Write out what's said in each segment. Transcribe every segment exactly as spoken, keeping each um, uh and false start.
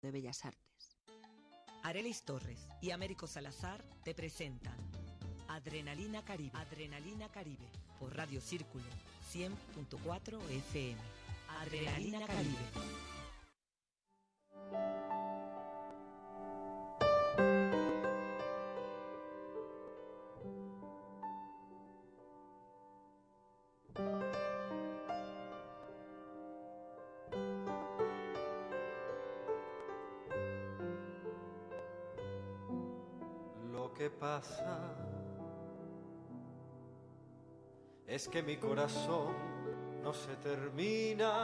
de Bellas Artes. Arelis Torres y Américo Salazar te presentan Adrenalina Caribe. Adrenalina Caribe por Radio Círculo cien punto cuatro F M. Adrenalina Caribe. ¿Qué pasa? Es que mi corazón no se termina,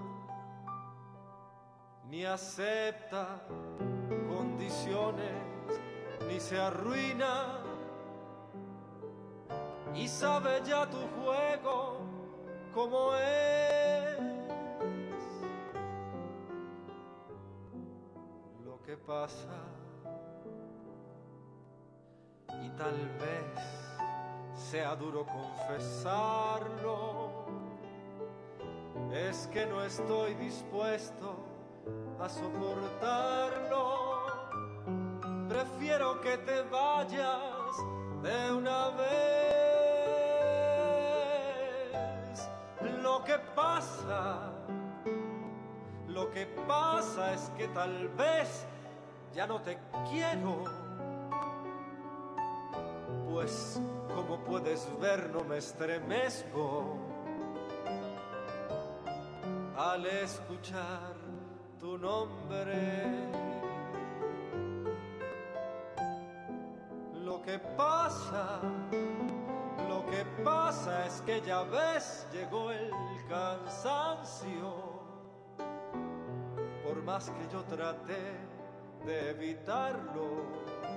ni acepta condiciones, ni se arruina, y sabe ya tu juego cómo es. Lo que pasa, y tal vez sea duro confesarlo, es que no estoy dispuesto a soportarlo. Prefiero que te vayas de una vez. Lo que pasa, lo que pasa es que tal vez ya no te quiero. Pues, como puedes ver, no me estremezco al escuchar tu nombre. Lo que pasa, lo que pasa es que ya ves, llegó el cansancio. Por más que yo traté de evitarlo,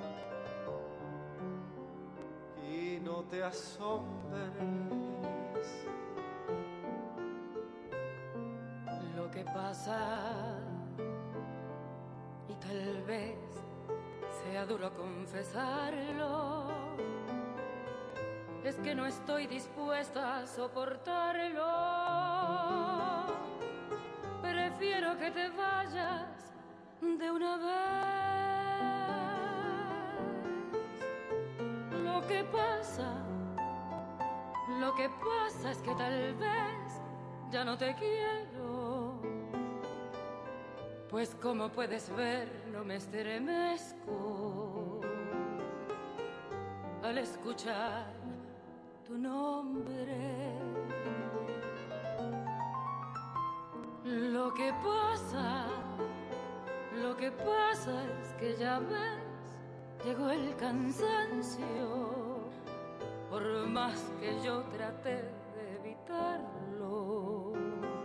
no te asombres. Lo que pasa, y tal vez sea duro confesarlo, es que no estoy dispuesta a soportarlo. Prefiero que te vayas de una vez. Lo que pasa, lo que pasa es que tal vez ya no te quiero. Pues como puedes ver, no me estremezco al escuchar tu nombre. Lo que pasa, lo que pasa es que ya ves, llegó el cansancio, por más que yo traté de evitarlo.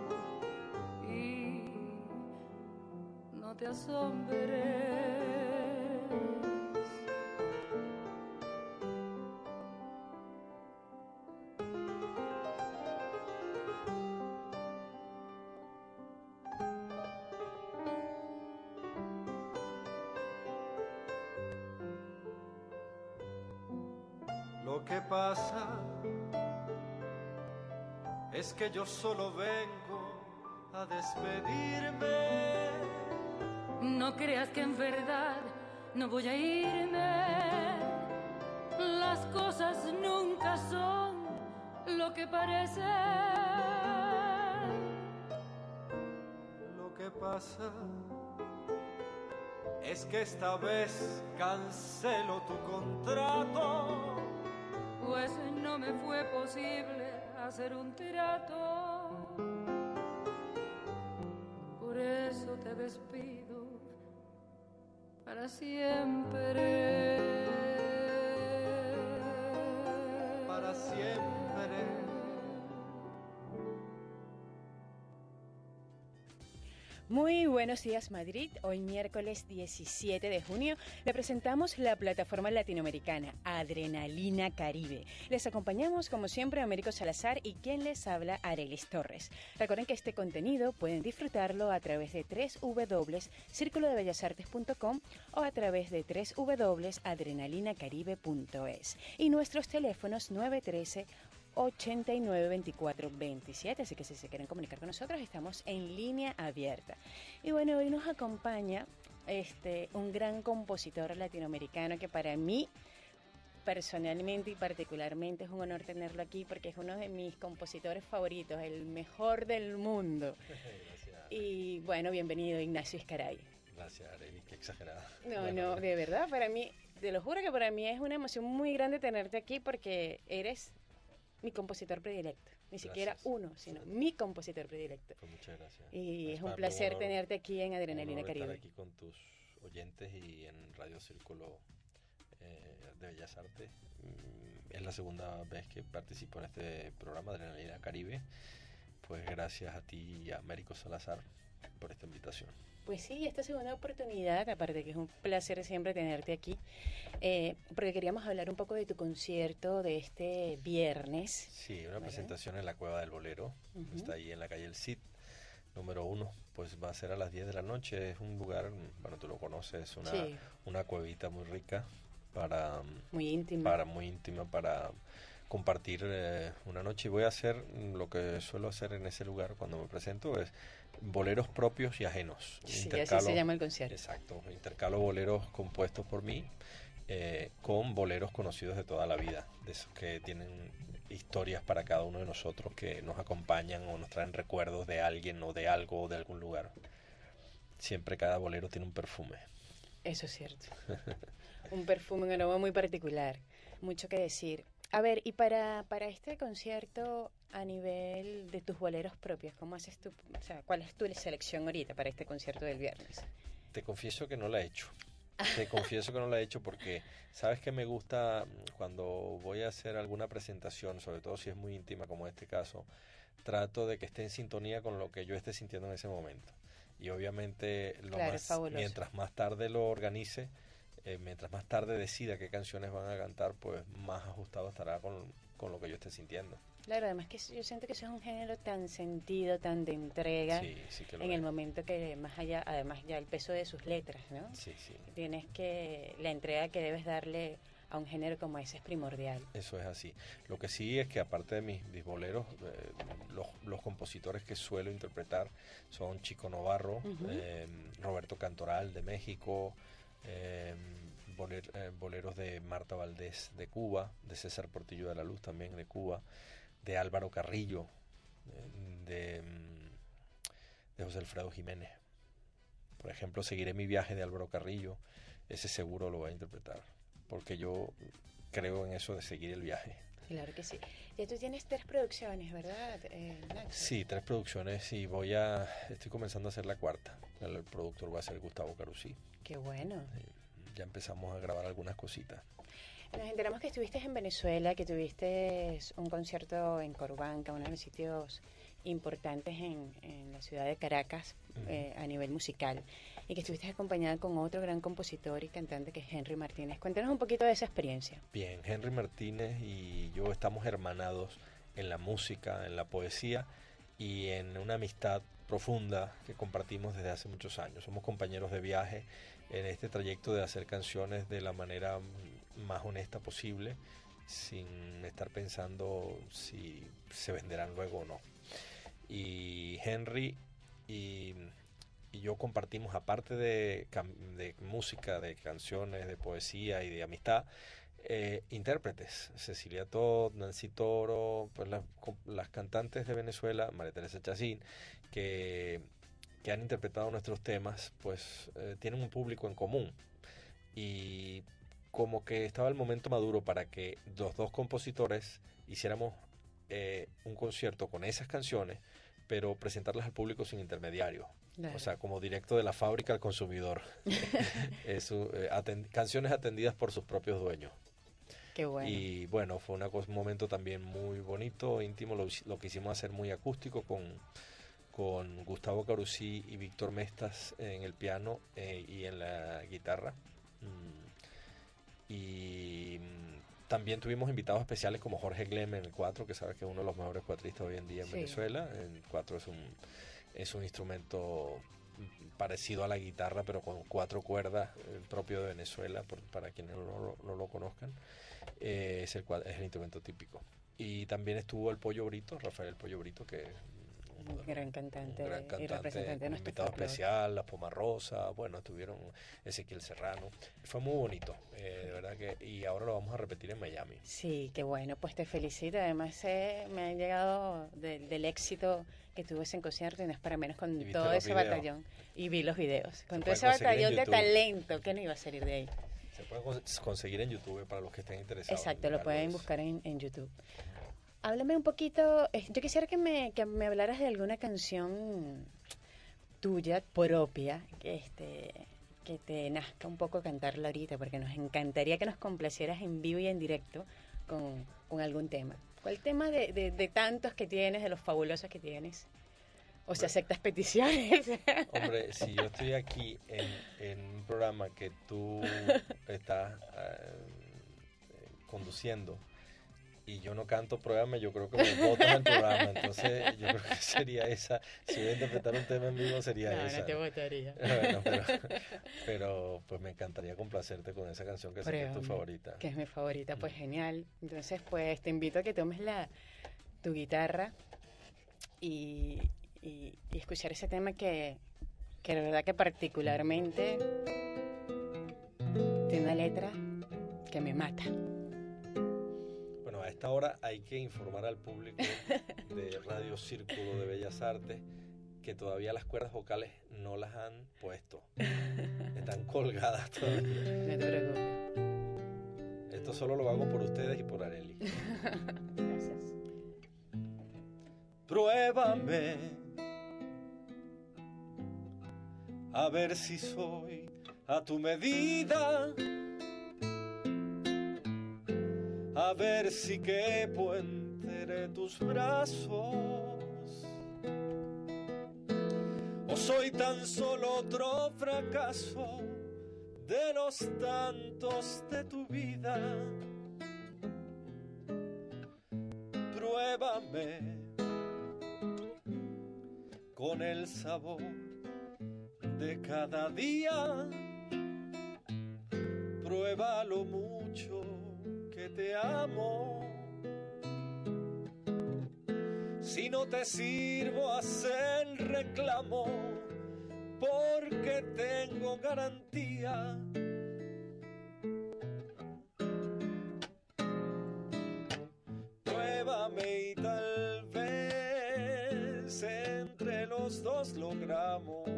Y no te asombres. Lo que pasa es que yo solo vengo a despedirme. No creas que en verdad no voy a irme. Las cosas nunca son lo que parecen. Lo que pasa es que esta vez cancelo tu contrato. Pues no me fue posible hacer un trato. Por eso te despido para siempre. Para siempre. Muy buenos días, Madrid. Hoy miércoles diecisiete de junio le presentamos la plataforma latinoamericana Adrenalina Caribe. Les acompañamos como siempre Américo Salazar y quien les habla, Arelis Torres. Recuerden que este contenido pueden disfrutarlo a través de doble u doble u doble u punto círculo de bellas artes punto com o a través de doble u doble u doble u punto adrenalina caribe punto es y nuestros teléfonos nueve uno tres, ochenta y nueve, veinticuatro, veintisiete, así que si se quieren comunicar con nosotros estamos en línea abierta. Y bueno, hoy nos acompaña este, un gran compositor latinoamericano que para mí, personalmente y particularmente, es un honor tenerlo aquí porque es uno de mis compositores favoritos, el mejor del mundo. Gracias. Y bueno, bienvenido, Ignacio Izcaray. Gracias, Arely, qué exagerada. No, Bueno, no, de verdad, para mí, te lo juro que para mí es una emoción muy grande tenerte aquí porque eres mi compositor predilecto. Ni Gracias. siquiera uno, sino mi compositor predilecto. Pues muchas gracias. Y es un para mí placer honor- tenerte aquí en un Adrenalina honor Caribe. estar aquí con tus oyentes y en Radio Círculo eh, de Bellas Artes. Mm, Es la segunda vez que participo en este programa de Adrenalina Caribe. Pues gracias a ti y a Américo Salazar por esta invitación. Pues sí, esta segunda oportunidad, aparte que es un placer siempre tenerte aquí, eh, porque queríamos hablar un poco de tu concierto de este viernes. Sí, una ¿verdad? presentación en la Cueva del Bolero. Ujú. Está ahí en la calle El Cid, número uno. Pues va a ser a las diez de la noche. Es un lugar, bueno, tú lo conoces, una, Sí. una cuevita muy rica para, Muy íntimo. para muy íntima, para compartir eh, una noche. Y voy a hacer mm, lo que suelo hacer en ese lugar cuando me presento, es boleros propios y ajenos. Sí, así se llama el concierto. Exacto, intercalo boleros compuestos por mí eh, con boleros conocidos de toda la vida, de esos que tienen historias para cada uno de nosotros, que nos acompañan o nos traen recuerdos de alguien o de algo o de algún lugar. Siempre cada bolero tiene un perfume. Eso es cierto. Un perfume, un aroma muy particular. Mucho que decir. A ver, y para, para este concierto, a nivel de tus boleros propios, ¿cómo haces tú? O sea, ¿cuál es tu selección ahorita para este concierto del viernes? Te confieso que no la he hecho. Te confieso que no la he hecho porque, ¿sabes qué me gusta cuando voy a hacer alguna presentación, sobre todo si es muy íntima como este caso? Trato de que esté en sintonía con lo que yo esté sintiendo en ese momento. Y obviamente, lo Claro, más, fabuloso. mientras más tarde lo organice, eh, mientras más tarde decida qué canciones van a cantar, pues más ajustado estará con, con lo que yo esté sintiendo. Claro, además que yo siento que eso es un género tan sentido, tan de entrega, Sí, sí que lo en es. el momento que más allá, además ya el peso de sus letras, ¿no? Sí, sí. Tienes que, la entrega que debes darle a un género como ese es primordial. Eso es así. Lo que sí es que aparte de mis, mis boleros, eh, los, los compositores que suelo interpretar son Chico Novarro, Ujú. eh, Roberto Cantoral de México, eh, boler- eh, boleros de Marta Valdés de Cuba, de César Portillo de la Luz también de Cuba, de Álvaro Carrillo, eh, de, mm, de José Alfredo Jiménez. Por ejemplo, Seguiré mi viaje de Álvaro Carrillo, ese seguro lo voy a interpretar, porque yo creo en eso de seguir el viaje. Claro que sí. Ya tú tienes tres producciones, ¿verdad, eh, Nacho? Sí, tres producciones y voy a, estoy comenzando a hacer la cuarta. El, el productor va a ser Gustavo Carusí. Qué bueno. Eh, Ya empezamos a grabar algunas cositas. Nos enteramos que estuviste en Venezuela, que tuviste un concierto en Corbanca, uno de los sitios importantes en, en la ciudad de Caracas eh, a nivel musical, y que estuviste acompañada con otro gran compositor y cantante que es Henry Martínez. Cuéntanos un poquito de esa experiencia. Bien, Henry Martínez y yo estamos hermanados en la música, en la poesía y en una amistad profunda que compartimos desde hace muchos años. Somos compañeros de viaje en este trayecto de hacer canciones de la manera más honesta posible, sin estar pensando si se venderán luego o no. Y Henry y, y yo compartimos, aparte de, de música, de canciones, de poesía y de amistad, eh, intérpretes. Cecilia Todd, Nancy Toro, pues las, las cantantes de Venezuela, María Teresa Chacín, que, que han interpretado nuestros temas, pues eh, tienen un público en común. Y como que estaba el momento maduro para que los dos compositores hiciéramos eh, un concierto con esas canciones, pero presentarlas al público sin intermediario. Claro. O sea, como directo de la fábrica al consumidor. Eso, eh, atend- canciones atendidas por sus propios dueños. Qué bueno. Y bueno, fue una cosa, un momento también muy bonito, íntimo, lo, lo quisimos hacer muy acústico con, con Gustavo Carusí y Víctor Mestas en el piano eh, y en la guitarra. Mm. Y mm, también tuvimos invitados especiales como Jorge Glem en el cuatro, que sabes que es uno de los mejores cuatristas hoy en día en sí. Venezuela. El cuatro es un, es un instrumento parecido a la guitarra, pero con cuatro cuerdas, el propio de Venezuela, por, para quienes no, no, no lo conozcan. Eh, es, el, es el instrumento típico. Y también estuvo el Pollo Brito, Rafael el Pollo Brito, que es Un gran cantante, un gran cantante y representante de nuestro invitado folclore. especial, las Pomarrosa, bueno, estuvieron Ezequiel Serrano. Fue muy bonito, eh, de verdad que, y ahora lo vamos a repetir en Miami. Sí, qué bueno, pues te felicito. Además, eh, me han llegado de- del éxito que tuvo ese concierto y no es para menos con Y viste todo los ese videos. batallón. Y vi los videos. Con todo pueden ese conseguir en batallón de YouTube. talento, que no iba a salir de ahí. Se puede cons- conseguir en YouTube para los que estén interesados. Exacto, en lo verlo, pueden es- buscar en, en YouTube. Háblame un poquito, eh, yo quisiera que me, que me hablaras de alguna canción tuya, propia, que, este, que te nazca un poco cantarla ahorita, porque nos encantaría que nos complacieras en vivo y en directo con, con algún tema. ¿Cuál tema de, de, de tantos que tienes, de los fabulosos que tienes? O si Bueno. aceptas peticiones. Hombre, si yo estoy aquí en, en un programa que tú estás eh, conduciendo y yo no canto programa, yo creo que me botas el programa. Entonces, yo creo que sería esa. Si voy a interpretar un tema en vivo, sería No, esa. no te votaría. Bueno, pero, pero pues me encantaría complacerte con esa canción que sé que es tu Pruébame, favorita. que es mi favorita, pues Mm. genial. Entonces, pues te invito a que tomes la tu guitarra y, y, y escuchar ese tema que, que la verdad que particularmente tiene una letra que me mata. Bueno, a esta hora hay que informar al público de Radio Círculo de Bellas Artes que todavía las cuerdas vocales no las han puesto. Están colgadas todavía. No te preocupes. Esto solo lo hago por ustedes y por Arely. Gracias. Pruébame a ver si soy a tu medida, a ver si quepo entre tus brazos, o soy tan solo otro fracaso de los tantos de tu vida. Pruébame con el sabor de cada día, prueba lo mucho que te amo. Si no te sirvo, haz el reclamo, porque tengo garantía. Pruébame y tal vez entre los dos logramos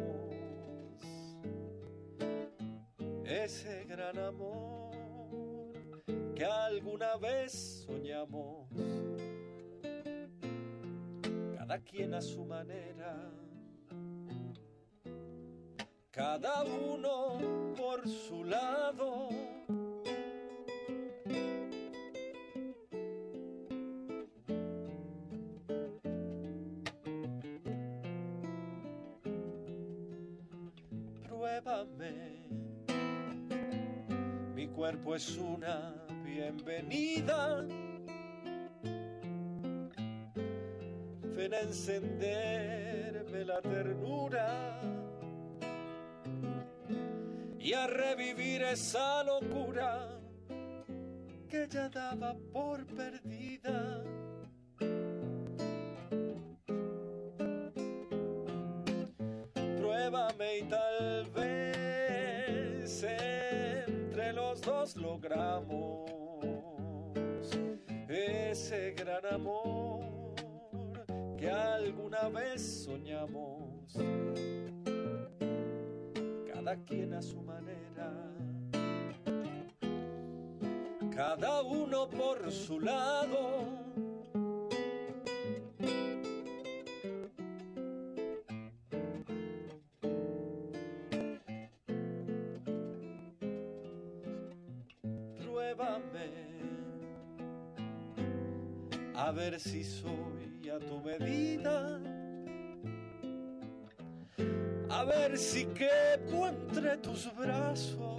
ese gran amor que alguna vez soñamos, cada quien a su manera, cada uno por su lado. Pruébame, mi cuerpo es una bienvenida. Ven a encenderme la ternura y a revivir esa locura que ya daba por perdida. Pruébame y tal vez entre los dos logramos ese gran amor que alguna vez soñamos, cada quien a su manera, cada uno por su lado. Pruébame a ver si soy a tu medida, a ver si quepo entre tus brazos,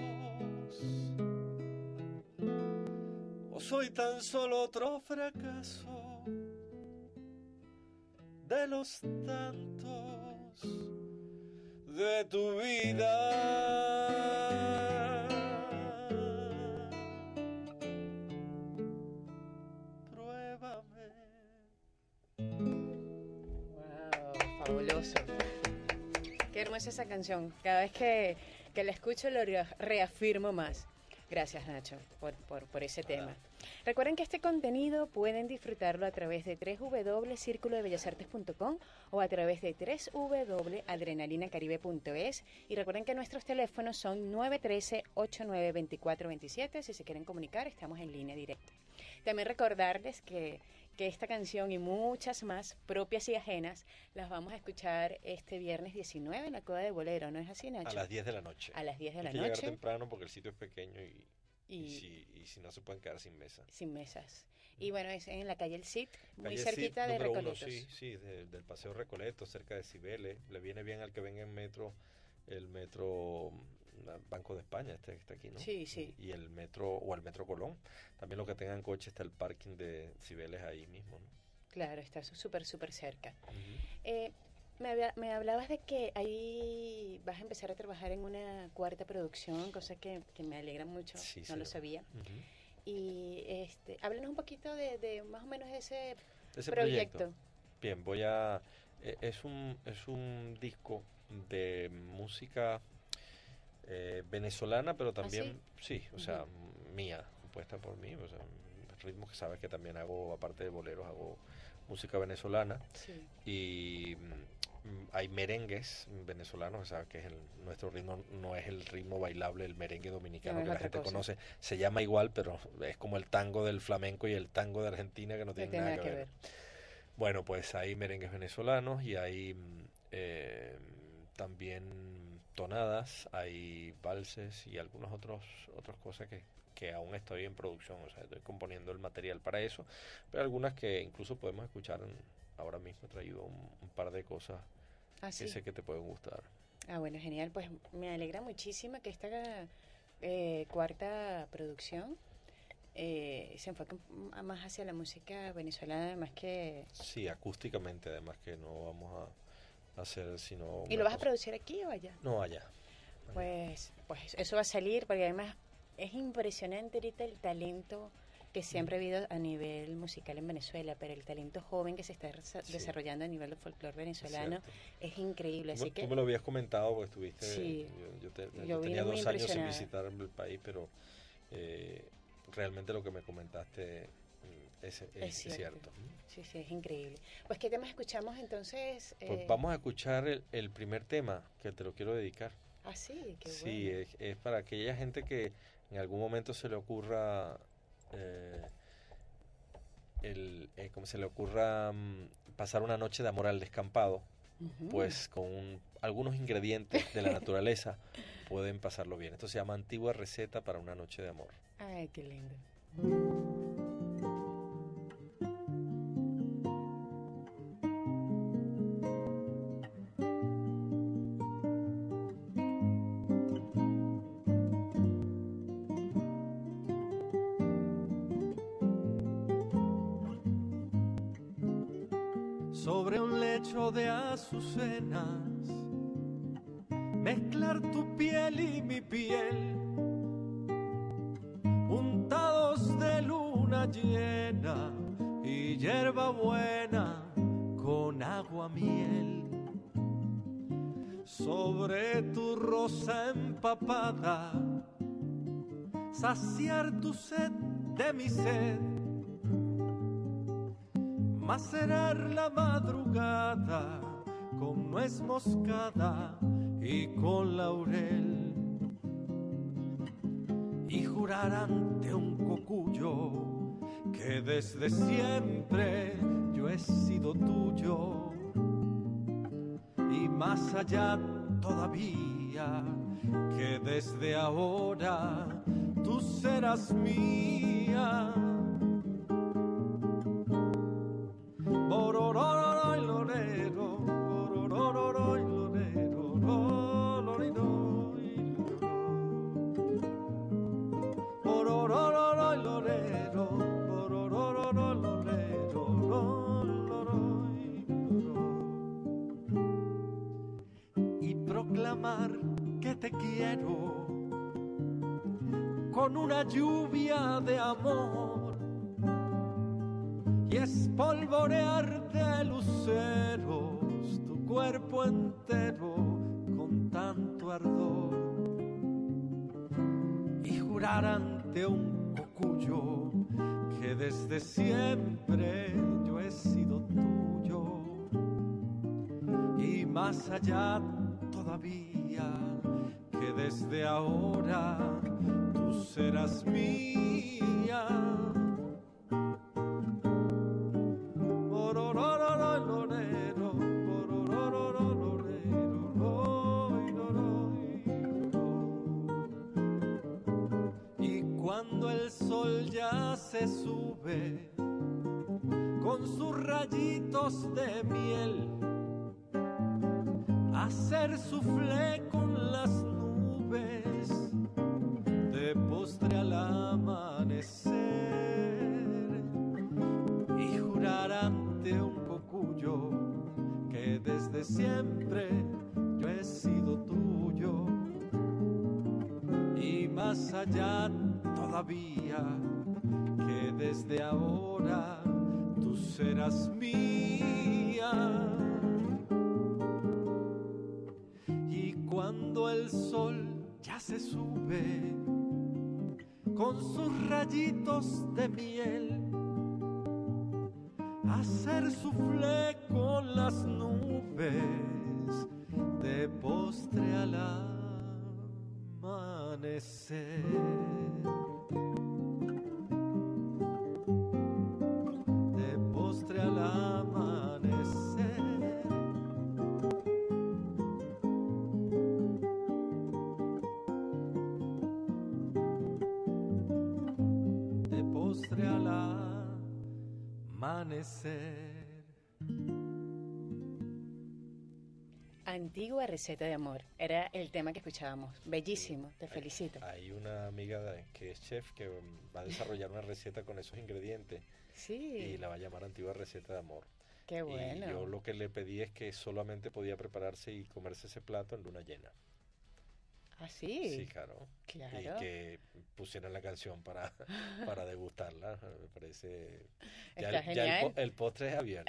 o soy tan solo otro fracaso de los tantos de tu vida. Wow. Fabuloso. Qué hermosa esa canción. Cada vez que, que la escucho lo reafirmo más. Gracias, Nacho, por, por, por ese tema. Recuerden que este contenido pueden disfrutarlo a través de doble u doble u doble u punto círculo de bellas artes punto com o a través de doble u doble u doble u punto adrenalina caribe punto es. Y recuerden que nuestros teléfonos son nueve uno tres, ocho nueve dos cuatro dos siete. Si se quieren comunicar, estamos en línea directa. También recordarles que, que esta canción y muchas más, propias y ajenas, las vamos a escuchar este viernes diecinueve en la Coda de Bolero, ¿no es así, Nacho? A las diez de la noche. A las diez de Hay la que noche. llegar temprano porque el sitio es pequeño y, y, y, si, y si no se pueden quedar sin mesa. Sin mesas. Y bueno, es en la calle El Cid, muy Calle cerquita Cid, de número Recoletos. Uno, sí, sí, de, del Paseo Recoletos, cerca de Cibeles. Le viene bien al que venga en metro, el metro Banco de España, este que está aquí, ¿no? Sí, sí. Y, y el metro, o el metro Colón. También los que tengan coche, está el parking de Cibeles ahí mismo, ¿no? Claro, está súper, súper cerca. Uh-huh. Eh, me, había, me hablabas de que ahí vas a empezar a trabajar en una cuarta producción, cosa que, que me alegra mucho, Sí, no señor. lo sabía. Uh-huh. Y este, háblanos un poquito de, de más o menos ese, Ese proyecto. proyecto. Bien, voy a... eh, es un, es un disco de música eh, venezolana, pero también, sí? sí, o sea, Uh-huh. mía, compuesta por mí, o sea, ritmos que sabes que también hago, aparte de boleros, hago música venezolana. Sí. Y mm, hay merengues venezolanos, o sea, que es el, nuestro ritmo no es el ritmo bailable, el merengue dominicano No, es que la otra gente cosa. conoce, se llama igual, pero es como el tango del flamenco y el tango de Argentina que no No tienen tiene nada nada que que ver. ver. Bueno, pues hay merengues venezolanos y hay mm, eh, también tonadas, hay valses y algunas otros otras cosas que, que aún estoy en producción, o sea, estoy componiendo el material para eso, pero algunas que incluso podemos escuchar en- ahora mismo. He traído un, un par de cosas Ah, que sí. sé que te pueden gustar. Ah, bueno, genial. Pues me alegra muchísimo que esta eh, cuarta producción eh, se enfoque m- más hacia la música venezolana, más que... Sí, acústicamente, además que no vamos a hacer sino... ¿Y una lo vas a cosa- producir aquí o allá? No, allá. allá. Pues, pues eso va a salir, porque además es impresionante ahorita el talento que siempre ha habido a nivel musical en Venezuela, pero el talento joven que se está resa- Sí. desarrollando a nivel del folclore venezolano cierto. es increíble. Así Tú, que tú me lo habías comentado porque estuviste... Sí. Yo, yo te- Yo yo vine tenía muy dos años sin impresionada. visitar el país, pero eh, realmente lo que me comentaste mm, es, es- Es es cierto. cierto. sí, sí, es increíble. Pues, ¿qué temas escuchamos entonces? Pues Eh, vamos a escuchar el, el primer tema que te lo quiero dedicar. Ah, sí, qué Sí, bueno. es, es para aquella gente que en algún momento se le ocurra, eh, el, eh, como se le ocurra mm, pasar una noche de amor al descampado, Ujú. pues con un- algunos ingredientes de la naturaleza pueden pasarlo bien. Esto se llama Antigua Receta para una Noche de Amor. Ay, qué lindo. Sobre un lecho de azucenas, mezclar tu piel y mi piel, untados de luna llena y hierba buena con agua miel. Sobre tu rosa empapada, saciar tu sed de mi sed, macerar la madrugada con nuez moscada y con laurel, y jurar ante un cocuyo que desde siempre yo he sido tuyo, y más allá todavía que desde ahora tú serás mía. Borororo y lorero, borororo y lorero, lororino y lorero. Borororo y lorero, borororo lorero, lororo y lorero. Y proclamar que te quiero con una lluvia de amor, y espolvorear de luceros tu mundo entero con tanto ardor y jurar ante un cocuyo que desde siempre yo he sido tuyo y más allá todavía que desde ahora tú serás mía. Y cuando el sol ya se sube con sus rayitos de miel a hacer suflé con las nubes de postre al amanecer y jurar ante un cocuyo que desde siempre yo he sido tuyo y más allá todavía que desde ahora tú serás mía. Y cuando el sol ya se sube con sus rayitos de miel a hacer suflé con las nubes de postre al amanecer. De postre al amanecer. De postre al amanecer. Antigua receta de amor. Era el tema que escuchábamos. Bellísimo, te felicito. Hay una amiga de- que es chef que va a desarrollar una receta con esos ingredientes y Sí, la va a llamar Antigua Receta de Amor. qué bueno. Y yo lo que le pedí es que solamente podía prepararse y comerse ese plato en luna llena. ¿Ah, sí? Sí, claro. Claro. Y que pusieran la canción para, para degustarla. Me parece... Ya, Está el- ya el, genial. po- el postre es abierto.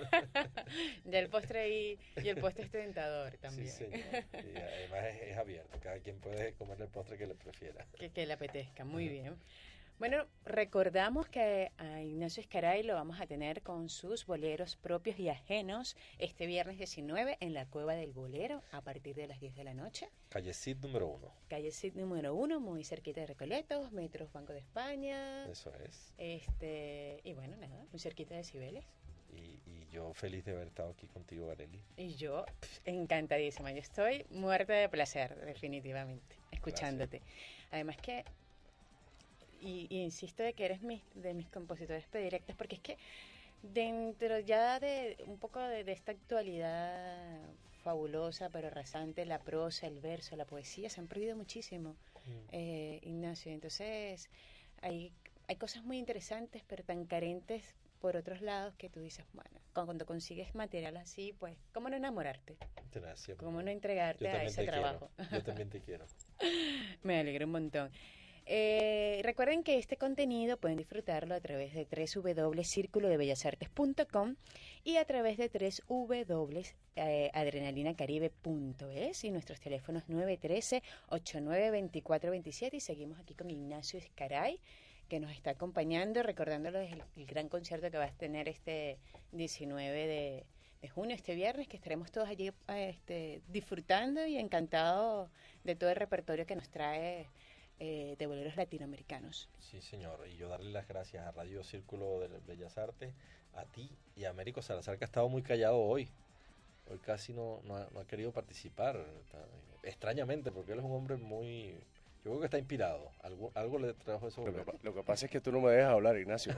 Ya el postre y, y el postre es tentador Sí, también. señor. Y además es, es abierto. Cada quien puede comer el postre que le prefiera. Que, que le apetezca, muy bien. Bueno, recordamos que a Ignacio Escaray lo vamos a tener con sus boleros propios y ajenos este viernes diecinueve en la Cueva del Bolero a partir de las diez de la noche. Calle Cid número uno. Calle Cid número uno, muy cerquita de Recoletos, Metros Banco de España. Eso es. Este, y bueno, nada, muy cerquita de Cibeles. Y, y yo feliz de haber estado aquí contigo, Arely. Y yo, pf, encantadísima. Yo estoy muerta de placer, definitivamente, escuchándote. Además que, y, y insisto de que eres mi, de mis compositores predilectos, porque es que dentro ya de un poco de, de esta actualidad fabulosa, pero rasante, la prosa, el verso, la poesía, se han perdido muchísimo, eh, Ignacio. Entonces, hay, hay cosas muy interesantes, pero tan carentes por otros lados que tú dices, bueno, cuando consigues material así, pues, ¿cómo no enamorarte? Gracias. ¿Cómo no Yo entregarte a también ese te trabajo? quiero. Yo también te quiero. Me alegra un montón. Eh, recuerden que este contenido pueden disfrutarlo a través de doble u doble u doble u punto círculo de bellas artes punto com y a través de doble u doble u doble u punto adrenalina caribe punto es y nuestros teléfonos nueve uno tres, ocho nueve dos cuatro dos siete. Y seguimos aquí con Ignacio Escaray, que nos está acompañando, recordándoles el, el gran concierto que va a tener este diecinueve de, de junio, este viernes, que estaremos todos allí eh, este, disfrutando y encantados de todo el repertorio que nos trae eh, de boleros latinoamericanos. Sí, señor. Y yo darle las gracias a Radio Círculo de Bellas Artes, a ti y a Américo Salazar, que ha estado muy callado hoy. Hoy casi no, no, ha, no ha querido participar. Está, extrañamente, porque él es un hombre muy... Yo creo que está inspirado. Algo, algo le trajo eso. Lo que, lo que pasa es que tú no me dejas hablar, Ignacio.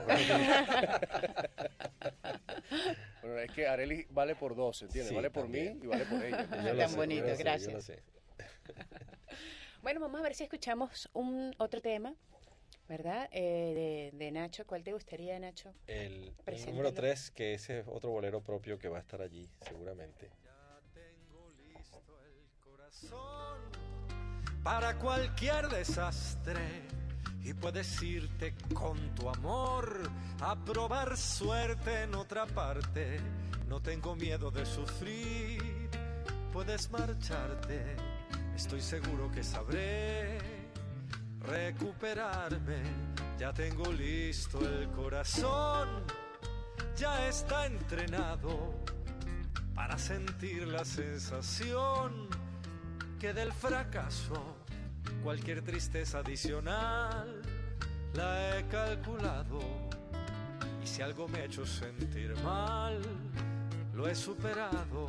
Bueno, es que Arely vale por dos, ¿entiendes? Sí, vale por también. mí y vale por ella. Yo lo Tan sé, bonito, yo lo sé, gracias. yo lo sé. Bueno, vamos a ver si escuchamos un otro tema, ¿verdad? Eh, de, de Nacho. ¿Cuál te gustaría, Nacho? El, el Preséntalo. número tres, que ese es otro bolero propio que va a estar allí, seguramente. Ya tengo listo el corazón para cualquier desastre y puedes irte con tu amor a probar suerte en otra parte. No tengo miedo de sufrir puedes marcharte, estoy seguro que sabré recuperarme. Ya tengo listo el corazón, ya está entrenado para sentir la sensación que del fracaso cualquier tristeza adicional la he calculado. Y si algo me ha hecho sentir mal, lo he superado.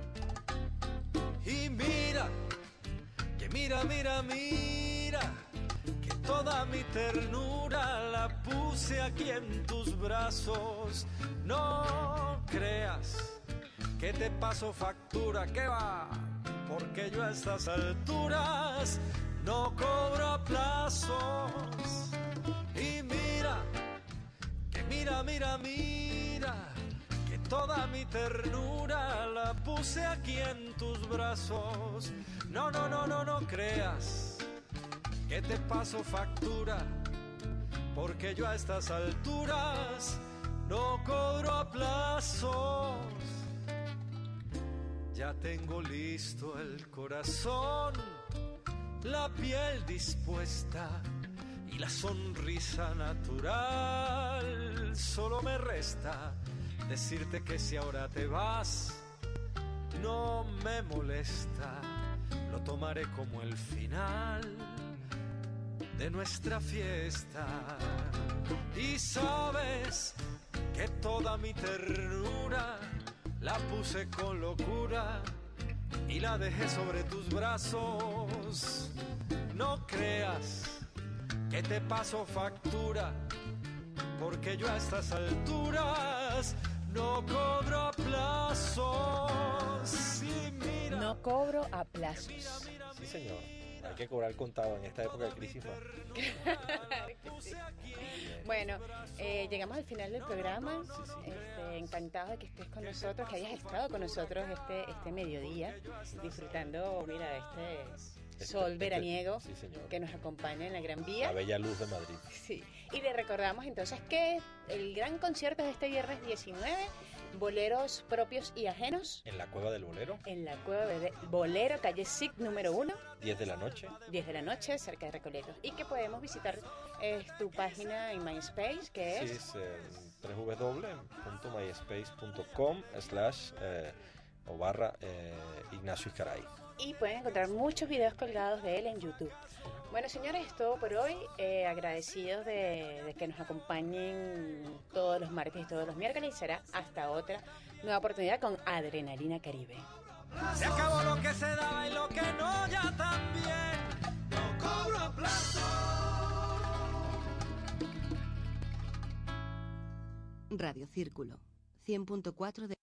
Y mira, que mira, mira, mira, que toda mi ternura la puse aquí en tus brazos. No creas que te paso factura, que va, porque yo a estas alturas no cobro a plazos. Y mira, que mira, mira, mira, que toda mi ternura la puse aquí en tus brazos. No, no, no, no, no creas que te paso factura, porque yo a estas alturas no cobro a plazos. Ya tengo listo el corazón, la piel dispuesta y la sonrisa natural. Solo me resta decirte que si ahora te vas, no me molesta. Lo tomaré como el final de nuestra fiesta. Y sabes que toda mi ternura la puse con locura y la dejé sobre tus brazos. No creas que te paso factura, porque yo a estas alturas no cobro a plazos. Sí, mira, No cobro a plazos. Sí, señor. Hay que cobrar contado en esta época de crisis más. Bueno, eh, llegamos al final del programa. Este, encantados de que estés con nosotros, que hayas estado con nosotros este, este mediodía, disfrutando, mira, este sol Este- veraniego sí, señor. que nos acompaña en la Gran Vía. La bella luz de Madrid. Sí. Y le recordamos entonces que el gran concierto es este viernes diecinueve, boleros propios y ajenos, En la Cueva del Bolero, en la Cueva de Bolero, calle S I C número uno, diez de la noche. diez de la noche, cerca de Recoletos. Y que podemos visitar eh, tu página en MySpace, que Sí, es... es eh, doble u doble u doble u punto myspace punto com slash eh, o barra eh, Ignacio Iscaray. Y pueden encontrar muchos videos colgados de él en YouTube. Bueno, señores, es todo por hoy. Eh, agradecidos de, de que nos acompañen todos los martes y todos los miércoles. Y será hasta otra nueva oportunidad con Adrenalina Caribe. se acabó lo que se daba y lo que no ya también. No cobro a plazos. Radio Círculo, cien punto cuatro de